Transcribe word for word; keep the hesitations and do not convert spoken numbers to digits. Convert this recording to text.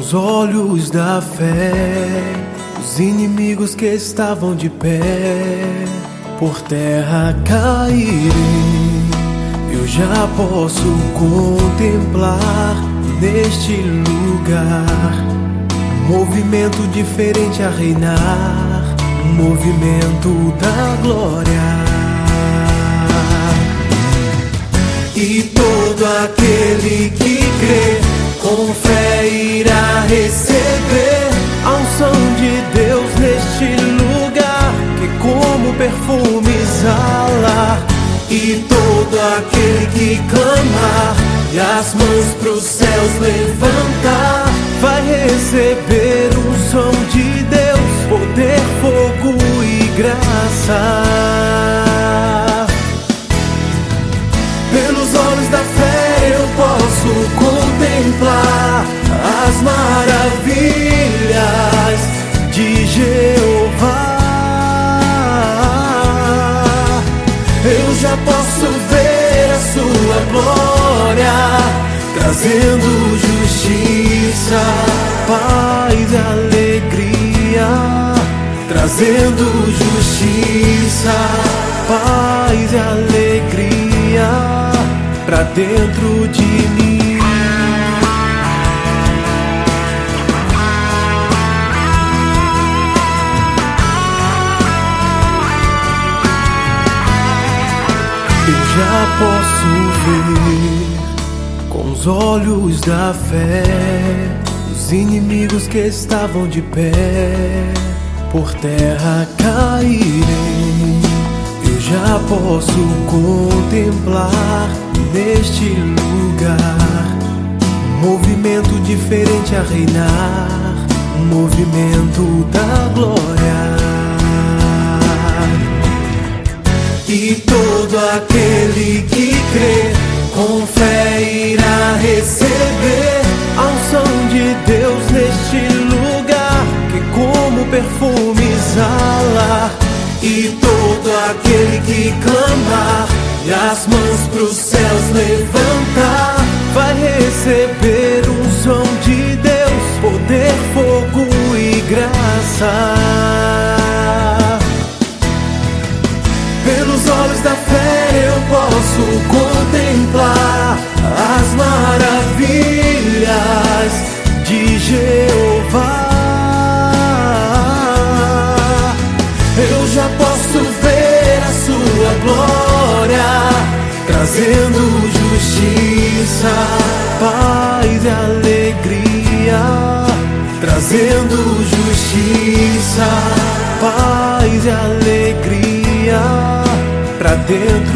os olhos da fé, os inimigos que estavam de pé por terra caírem. Eu já posso contemplar neste lugar um movimento diferente a reinar, um movimento da glória. E todo aquele que crê com fé irá receber a unção de Deus neste lugar, que como perfume exala. E todo aquele que clamar e as mãos pros céus levantar vai receber unção de Deus, poder, fogo e graça. Pelos olhos da fé eu posso contemplar as maravilhas de Jeová. Eu já posso ver a sua glória, trazendo justiça, paz e alegria. Trazendo justiça, paz e alegria pra dentro de mim. Eu já posso ver com os olhos da fé os inimigos que estavam de pé por terra caírem. Eu já posso contemplar neste lugar um movimento diferente a reinar, um movimento da glória. E todo aquele que crê com fé irá receber a unção de Deus neste lugar, que como perfume exala. E todo aquele que clamar e as mãos pros céus levantar vai receber unção de Deus, poder, fogo e graça. Pelos olhos da fé eu posso contemplar as maravilhas de Jeová. Eu já posso ver a sua glória, trazendo justiça, paz e alegria. Trazendo justiça, paz e alegria pra dentro